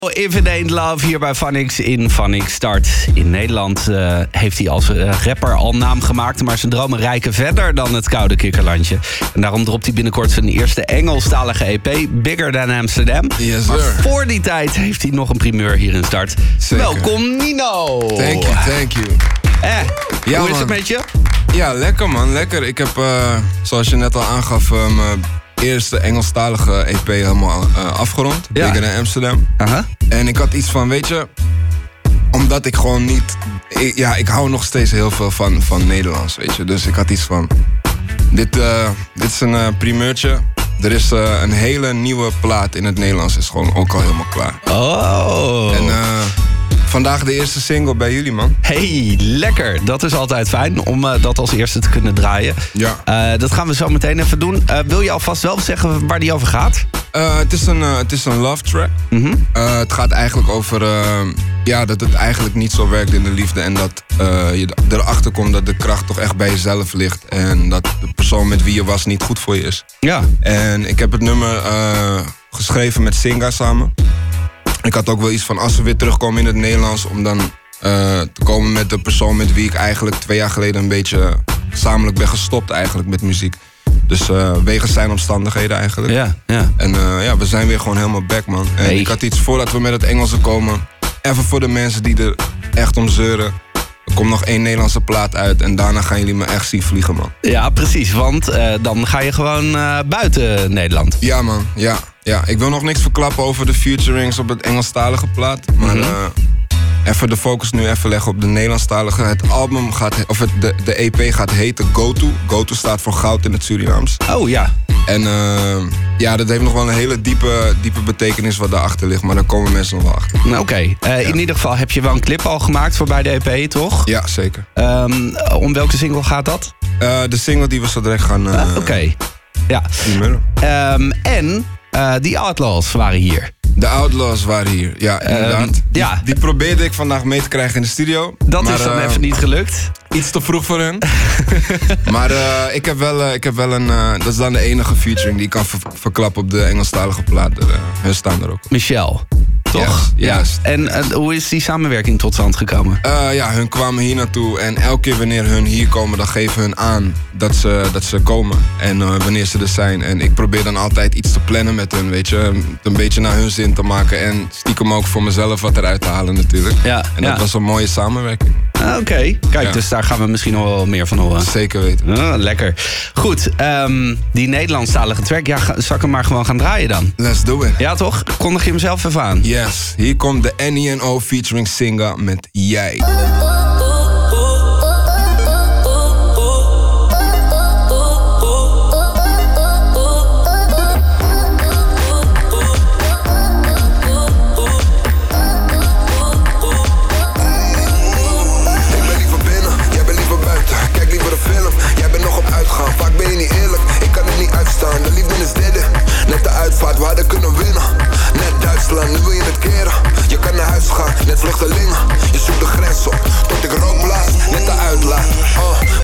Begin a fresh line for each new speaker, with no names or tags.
If It Ain't Love hier bij Phonix in Phonix Start. In Nederland heeft hij als rapper al naam gemaakt, maar zijn dromen reiken verder dan het koude kikkerlandje. En daarom dropt hij binnenkort zijn eerste Engelstalige EP, Bigger Than Amsterdam.
Yes,
maar
sir.
voor die tijd heeft hij nog een primeur hier in Start.
Zeker.
Welkom Nino!
Thank you.
Ja, hoe is
man.
het met je?
Ja, lekker man, lekker. Ik heb, zoals je net al aangaf, mijn eerste Engelstalige EP helemaal afgerond.
Ja.
Bigger Than Amsterdam.
Aha.
En ik had iets van, weet je, omdat ik gewoon niet... Ik hou nog steeds heel veel van Nederlands, weet je. Dus ik had iets van, dit is een primeurtje. Er is een hele nieuwe plaat in het Nederlands, is gewoon ook al helemaal klaar.
Oh.
En vandaag de eerste single bij jullie, man.
Hey, lekker. Dat is altijd fijn om dat als eerste te kunnen draaien.
Ja.
Dat gaan we zo meteen even doen. Wil je alvast wel zeggen waar die over gaat?
Het is een love track. Het gaat eigenlijk over dat het eigenlijk niet zo werkt in de liefde. En dat je erachter komt dat de kracht toch echt bij jezelf ligt. En dat de persoon met wie je was niet goed voor je is.
Ja.
En ik heb het nummer geschreven met Singa samen. Ik had ook wel iets van, als we weer terugkomen in het Nederlands, om dan te komen met de persoon met wie ik eigenlijk 2 jaar geleden een beetje gezamenlijk ben gestopt eigenlijk met muziek. Dus wegens zijn omstandigheden eigenlijk.
Ja.
En we zijn weer gewoon helemaal back, man. En
Hey.
ik had iets, voordat we met het Engelse komen, even voor de mensen die er echt om zeuren. Er komt nog 1 Nederlandse plaat uit en daarna gaan jullie me echt zien vliegen, man.
Ja, precies. Want dan ga je gewoon buiten Nederland.
Ja, man. Ja. Ik wil nog niks verklappen over de featurings op het Engelstalige plaat. Maar even de focus nu even leggen op de Nederlandstalige. Het album gaat, de EP gaat heten Go To. Go To staat voor goud in het Surinaams.
Oh ja.
En dat heeft nog wel een hele diepe betekenis wat daarachter ligt. Maar daar komen mensen nog wel achter.
Nou, oké. In ieder geval heb je wel een clip al gemaakt voor bij de EP, toch?
Ja, zeker.
Om welke single gaat dat?
De single die we zo direct gaan
Oké. Ja.
numeren.
En die Outlaws waren hier.
De Outlaws waren hier, ja, inderdaad.
ja.
Die probeerde ik vandaag mee te krijgen in de studio.
Dat
maar,
is dan even niet gelukt.
Iets te vroeg voor hen. Maar ik heb wel een... dat is dan de enige featuring die ik kan verklappen op de Engelstalige plaat. Hun staan er ook op.
Michelle. Toch?
Yes,
Ja.
juist.
En hoe is die samenwerking tot stand gekomen?
Hun kwamen hier naartoe en elke keer wanneer hun hier komen, dan geven hun aan dat ze komen. En wanneer ze er zijn. En ik probeer dan altijd iets te plannen met hun, weet je. Het een beetje naar hun zin te maken en stiekem ook voor mezelf wat eruit te halen natuurlijk.
Ja,
En dat was een mooie samenwerking.
Oké. Kijk,
Ja.
dus daar gaan we misschien nog wel meer van horen.
Zeker weten.
Lekker. Goed, die Nederlandstalige track, zal ik hem maar gewoon gaan draaien dan?
Let's do it.
Ja toch? Kondig je hem zelf even aan?
Yes, hier komt de NENO featuring Singa met Jij.
Vaak ben je niet eerlijk, ik kan het niet uitstaan. De liefde is derde, net de uitvaart, we hadden kunnen winnen. Net Duitsland, nu wil je het keren. Je kan naar huis gaan, net vluchtelingen. Je zoekt de grens op, tot ik rook blaas, net de uitlaat.